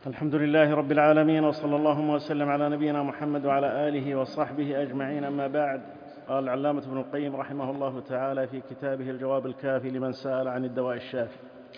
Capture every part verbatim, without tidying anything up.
الحمد لله رب العالمين، وصلى اللهم وسلم على نبينا محمد وعلى آله وصحبه أجمعين. أما بعد، قال العلامة ابن القيم رحمه الله تعالى في كتابه الجواب الكافي لمن سأل عن الدواء الشافي: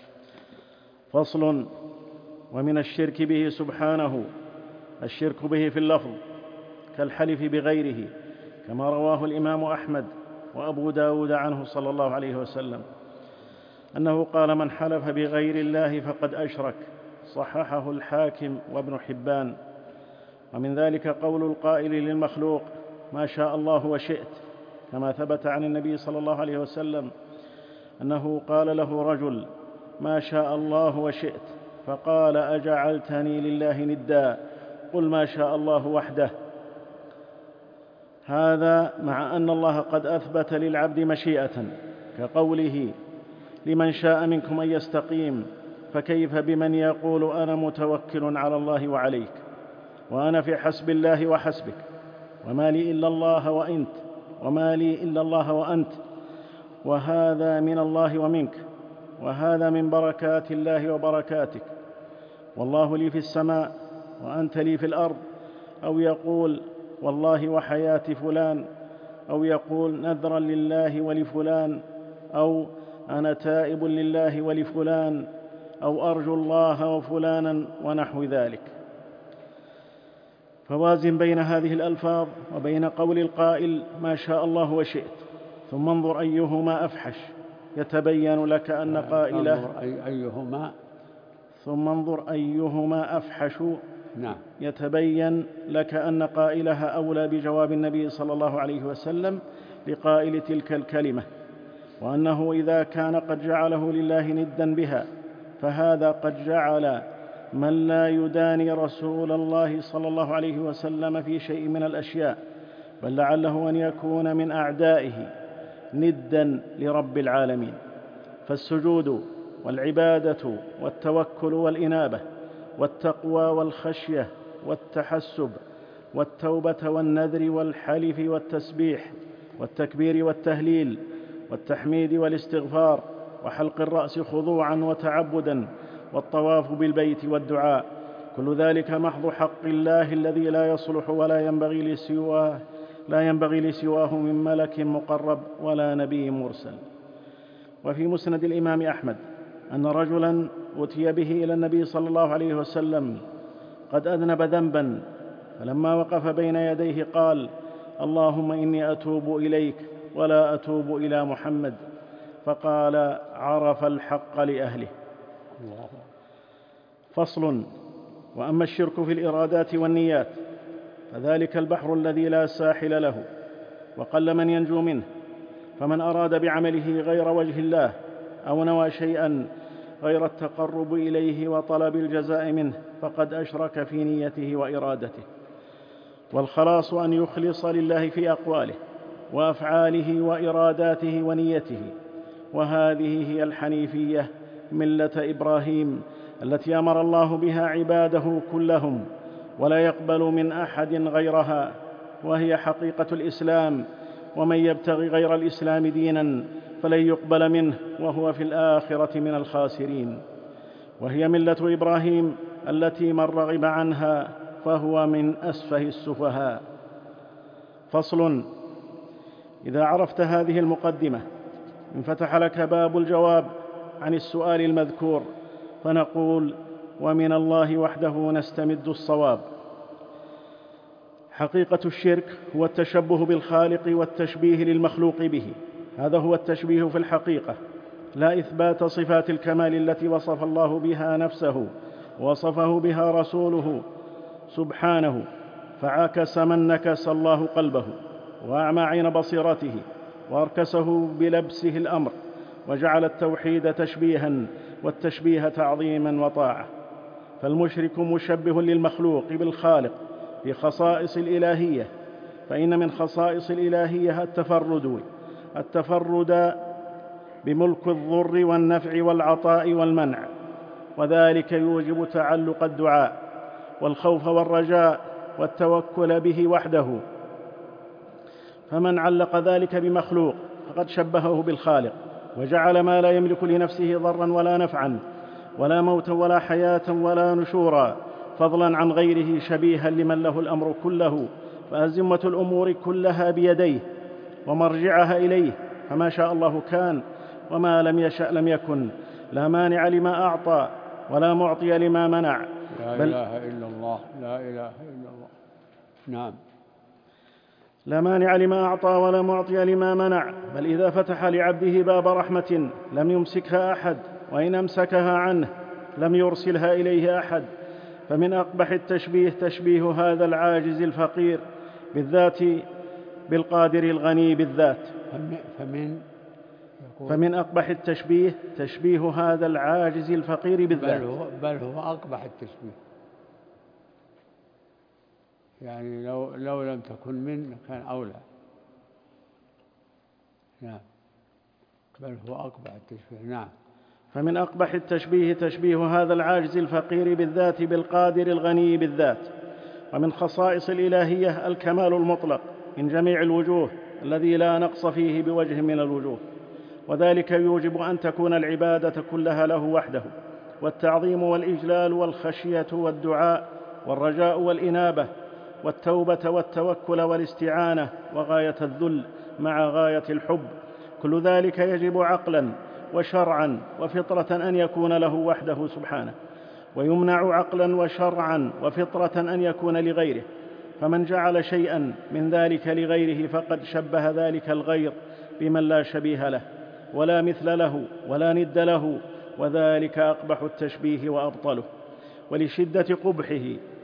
فصل: ومن الشرك به سبحانه الشرك به في اللفظ كالحلف بغيره، كما رواه الإمام أحمد وأبو داود عنه صلى الله عليه وسلم أنه قال: من حلف بغير الله فقد أشرك. صححه الحاكم وابن حبان. ومن ذلك قول القائل للمخلوق: ما شاء الله وشئت، كما ثبت عن النبي صلى الله عليه وسلم أنه قال له رجل: ما شاء الله وشئت، فقال: أجعلتني لله ندا؟ قل ما شاء الله وحده. هذا مع أن الله قد أثبت للعبد مشيئة، كقوله: لمن شاء منكم أن يستقيم، فكيف بمن يقول أنا متوكل على الله وعليك، وأنا في حسب الله وحسبك، وما لي إلا الله وأنت، وما لي إلا الله وأنت، وهذا من الله ومنك، وهذا من بركات الله وبركاتك، والله لي في السماء وأنت لي في الأرض. أو يقول: والله وحياة فلان، أو يقول: نذرا لله ولفلان، أو أنا تائب لله ولفلان، أو أرجو الله وفلانا، ونحو ذلك. فوازن بين هذه الألفاظ وبين قول القائل: ما شاء الله وشئت، ثم انظر أيهما أفحش، يتبين لك أن قائله أيهما ثم انظر أيهما أفحش نعم يتبين لك أن قائلها أولى بجواب النبي صلى الله عليه وسلم لقائل تلك الكلمة، وأنه إذا كان قد جعله لله ندا بها، فهذا قد جعل من لا يداني رسول الله صلى الله عليه وسلم في شيء من الأشياء، بل لعله أن يكون من أعدائه ندا لرب العالمين. فالسجود والعبادة والتوكل والإنابة والتقوى والخشية والتحسب والتوبة والنذر والحلف والتسبيح والتكبير والتهليل والتحميد والاستغفار وحلق الرأس خضوعا وتعبدا والطواف بالبيت والدعاء، كل ذلك محض حق الله الذي لا يصلح ولا ينبغي لسواه لا ينبغي لسواه من ملك مقرب ولا نبي مرسل. وفي مسند الإمام أحمد أن رجلا أتي به إلى النبي صلى الله عليه وسلم قد أذنب ذنبا، فلما وقف بين يديه قال: اللهم إني أتوب إليك ولا أتوب إلى محمد. فقال: عرف الحق لأهله. فصل: وأما الشرك في الإرادات والنيات فذلك البحر الذي لا ساحل له، وقل من ينجو منه. فمن أراد بعمله غير وجه الله، أو نوى شيئا غير التقرب إليه وطلب الجزاء منه، فقد أشرك في نيته وإرادته. والخلاص أن يخلص لله في أقواله وأفعاله وإراداته ونيته، وهذه هي الحنيفية ملة إبراهيم التي أمر الله بها عباده كلهم، ولا يقبل من أحد غيرها، وهي حقيقة الإسلام. ومن يبتغي غير الإسلام دينا فلن يقبل منه وهو في الآخرة من الخاسرين. وهي ملة إبراهيم التي من رغب عنها فهو من أسفه السفهاء. فصل: إذا عرفت هذه المقدمة انفتح لك باب الجواب عن السؤال المذكور، فنقول: ومن الله وحده نستمد الصواب. حقيقة الشرك هو التشبه بالخالق والتشبيه للمخلوق به، هذا هو التشبيه في الحقيقة، لا إثبات صفات الكمال التي وصف الله بها نفسه ووصفه بها رسوله سبحانه. فعكس من نكس الله قلبه وأعمى عين بصيرته وأركسه بلبسه الأمر، وجعل التوحيد تشبيها والتشبيه تعظيما وطاعة. فالمشرك مشبه للمخلوق بالخالق في خصائص الإلهية، فإن من خصائص الإلهية التفرد التفرد بملك الضر والنفع والعطاء والمنع، وذلك يوجب تعلق الدعاء والخوف والرجاء والتوكل به وحده. فمن علق ذلك بمخلوق فقد شبهه بالخالق، وجعل ما لا يملك لنفسه ضرا ولا نفعا ولا موتا ولا حياة ولا نشورا فضلا عن غيره شبيها لمن له الأمر كله، فأزمة الأمور كلها بيديه ومرجعها إليه، فما شاء الله كان وما لم يشأ لم يكن. لا مانع لما أعطى ولا معطي لما منع. لا إله إلا الله، لا إله إلا الله. نعم. لا مانع لما أعطى ولا معطي لما منع، بل إذا فتح لعبده باب رحمة لم يمسكها أحد، وإن أمسكها عنه لم يرسلها إليه أحد. فمن أقبح التشبيه تشبيه هذا العاجز الفقير بالذات بالقادر الغني بالذات. فمن فمن أقبح التشبيه تشبيه هذا العاجز الفقير بالذات. بل هو, بل هو أقبح التشبيه، يعني لو, لو لم تكن من كان أولى. نعم. بل هو أقبح التشبيه. نعم. فمن أقبح التشبيه تشبيه هذا العاجز الفقير بالذات بالقادر الغني بالذات. ومن خصائص الإلهية الكمال المطلق من جميع الوجوه الذي لا نقص فيه بوجه من الوجوه، وذلك يوجب أن تكون العبادة كلها له وحده، والتعظيم والإجلال والخشية والدعاء والرجاء والإنابة والتوبة والتوكل والاستعانة وغاية الذل مع غاية الحب، كل ذلك يجب عقلا وشرعا وفطرة أن يكون له وحده سبحانه، ويمنع عقلا وشرعا وفطرة أن يكون لغيره. فمن جعل شيئا من ذلك لغيره فقد شبه ذلك الغير بمن لا شبيه له ولا مثل له ولا ند له، وذلك أقبح التشبيه وأبطله. ولشدة قبحه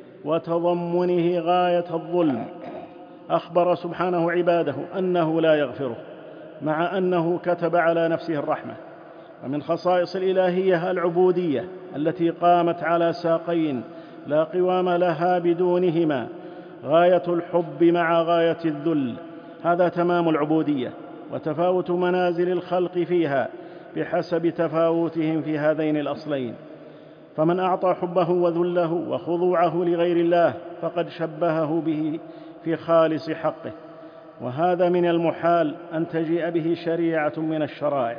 وتضمنه غاية الظلم أخبر سبحانه عباده أنه لا يغفره، مع أنه كتب على نفسه الرحمة. ومن خصائص الإلهية العبودية التي قامت على ساقين لا قوام لها بدونهما، غاية الحب مع غاية الذل، هذا تمام العبودية، وتفاوت منازل الخلق فيها بحسب تفاوتهم في هذين الأصلين. فمن أعطى حبه وذله وخضوعه لغير الله فقد شبهه به في خالص حقه، وهذا من المحال أن تجيء به شريعة من الشرائع،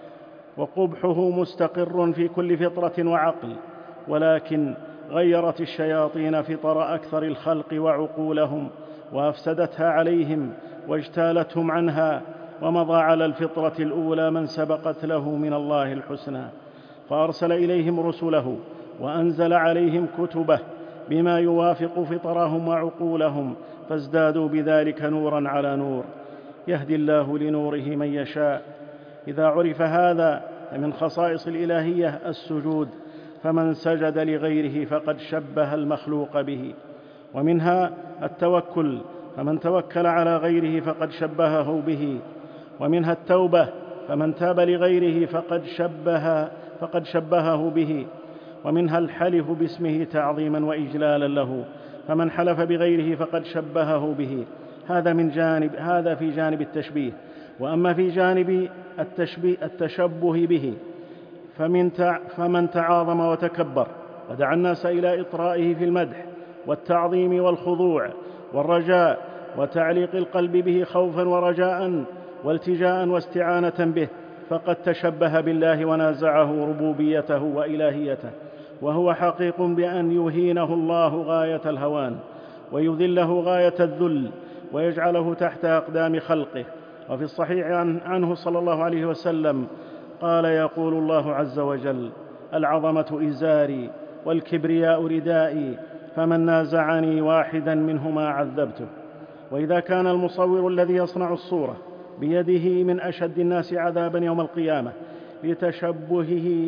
وقبحه مستقر في كل فطرة وعقل، ولكن غيرت الشياطين فطر أكثر الخلق وعقولهم وأفسدتها عليهم واجتالتهم عنها، ومضى على الفطرة الأولى من سبقت له من الله الحسنى، فأرسل إليهم رسله وأنزل عليهم كتبه بما يوافق فطرهم وعقولهم، فازدادوا بذلك نورا على نور، يهدي الله لنوره من يشاء. إذا عرف هذا فمن خصائص الإلهية السجود، فمن سجد لغيره فقد شبه المخلوق به. ومنها التوكل، فمن توكل على غيره فقد شبهه به. ومنها التوبة، فمن تاب لغيره فقد شبه فقد شبهه به. ومنها الحلف باسمه تعظيما وإجلالا له، فمن حلف بغيره فقد شبهه به. هذا من جانب هذا في جانب التشبيه. وأما في جانب التشبيه التشبه به فمن تع فمن تعاظم وتكبر ودعا الناس إلى إطرائه في المدح والتعظيم والخضوع والرجاء وتعليق القلب به خوفا ورجاء والتجاء واستعانة به، فقد تشبه بالله ونازعه ربوبيته وإلهيته، وهو حقيق بأن يهينه الله غاية الهوان ويذله غاية الذل ويجعله تحت أقدام خلقه. وفي الصحيح عنه صلى الله عليه وسلم قال: يقول الله عز وجل: العظمة إزاري والكبرياء ردائي، فمن نازعني واحدا منهما عذبته. وإذا كان المصور الذي يصنع الصورة بيده من أشد الناس عذابا يوم القيامة لتشبهه,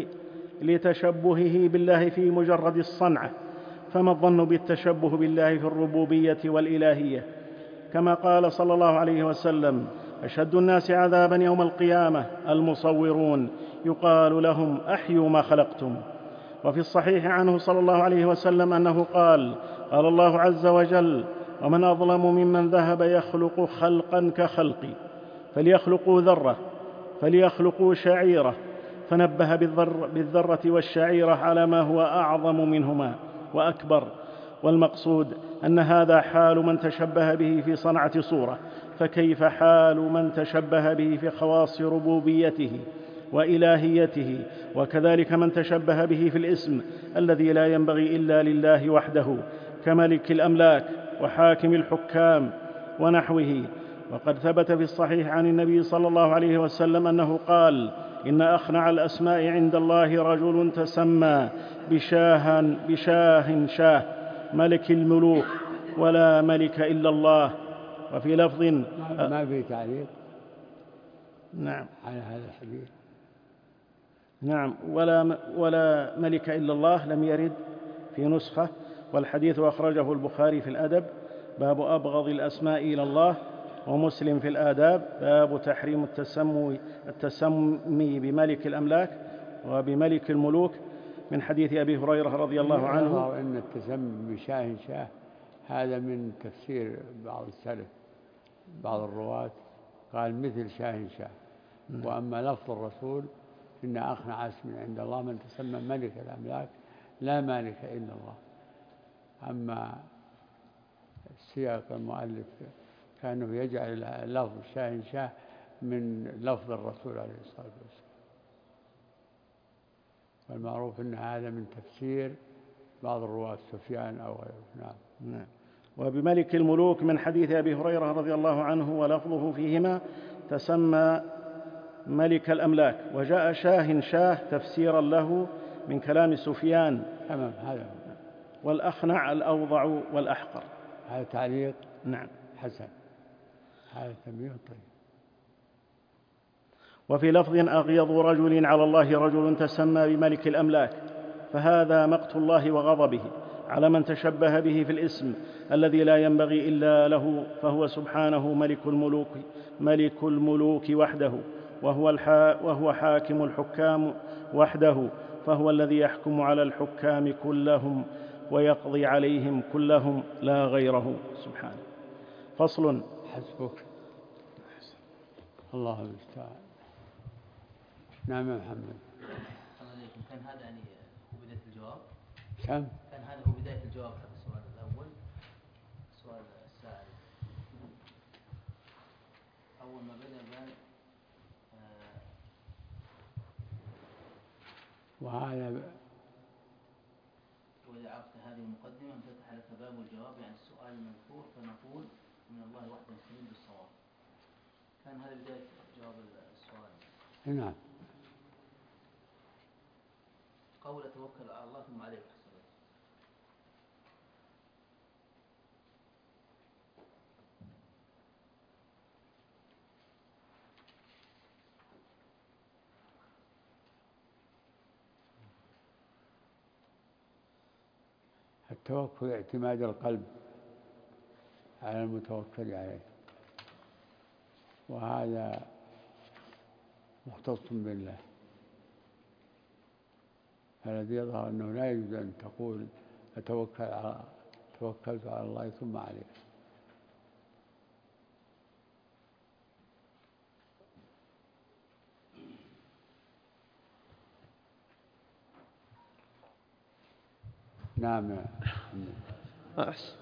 لتشبهه بالله في مجرد الصنعة، فما الظن بالتشبه بالله في الربوبية والإلهية؟ كما قال صلى الله عليه وسلم: أشد الناس عذابا يوم القيامة المصورون، يقال لهم: أحيوا ما خلقتم. وفي الصحيح عنه صلى الله عليه وسلم أنه قال: قال الله عز وجل: ومن أظلم ممن ذهب يخلق خلقا كخلقي، فليخلقوا ذرة فليخلقوا شعيرة، فنبه بالذر بالذرة والشعيرة على ما هو أعظم منهما وأكبر. والمقصود أن هذا حال من تشبه به في صنعة صورة، فكيف حال من تشبه به في خواص ربوبيته وإلهيته، وكذلك من تشبه به في الاسم الذي لا ينبغي إلا لله وحده كملك الأملاك وحاكم الحكام ونحوه. وقد ثبت في الصحيح عن النبي صلى الله عليه وسلم أنه قال: إن أخنع الأسماء عند الله رجل تسمى بشاه بشاه شاه ملك الملوك ولا ملك إلا الله. وفي لفظ ما في تعليق نعم على هذا الحديث. نعم ولا, ولا ملك إلا الله لم يرد في نسخة، والحديث أخرجه البخاري في الأدب باب أبغض الأسماء إلى الله، ومسلم في الآداب باب تحريم التسمي, التسمي بملك الأملاك وبملك الملوك من حديث أبي هريرة رضي الله عنه. إن التسمي بشاه شاه هذا من تفسير بعض السلف، بعض الرواة قال مثل شاه شاه. وأما لفظ الرسول إن أخنع اسم عند الله من تسمى ملك الأملاك لا مالك إلا الله. أما سياق المؤلف كانه يجعل لفظ شاه شاه من لفظ الرسول عليه الصلاة والسلام، والمعروف أن هذا من تفسير بعض الرواة سفيان أو غيره. نعم. نعم. وبملك الملوك من حديث أبي هريرة رضي الله عنه ولفظه فيهما تسمى ملك الأملاك، وجاء شاه شاه تفسيرا له من كلام سفيان. تمام هذا. والأخنع الأوضع والأحقر. هذا تعليق. نعم حسن، هذا تنبيه طيب. وفي لفظ أغيض رجل على الله رجل تسمى بملك الأملاك، فهذا مقت الله وغضبه على من تشبه به في الاسم الذي لا ينبغي إلا له، فهو سبحانه ملك الملوك ملك الملوك وحده، وهو, الحا وهو حاكم الحكام وحده، فهو الذي يحكم على الحكام كلهم ويقضي عليهم كلهم لا غيره سبحانه. فصل. حسبك. الله المستعان. نعم يا محمد. كان هذا يعني هو بداية الجواب؟ كم؟ كان هذا هو بداية الجواب حق السؤال الأول. السؤال السائل أول ما بدأ قال آه وهذا وإذا عرفت هذه المقدمة انفتح لك باب الجواب، يعني السؤال المذكور فنقول من الله وحده نستعين بالصواب. كان هذا بداية جواب السؤال. نعم. قول توكل على الله ثم عليه الحسابات. التوكل اعتماد القلب على المتوكل عليه، وهذا مختص بالله. فالذي يظهر أنه لا يجوز أن تقول أتوكل على توكلت على الله ثم عليه. نعم. أحسن.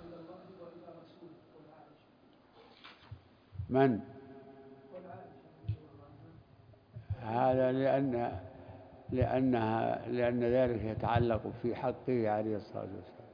من؟ هذا لأن لأنها لأن ذلك يتعلق في حقه عليه الصلاة والسلام.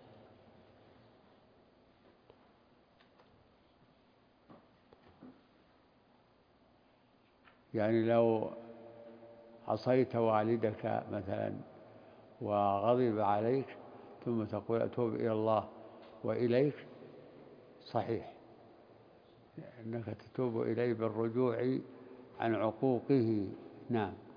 يعني لو عصيت والدك مثلا وغضب عليك ثم تقول أتوب إلى الله وإليك، صحيح أنك تتوب إليه بالرجوع عن عقوقه. نعم.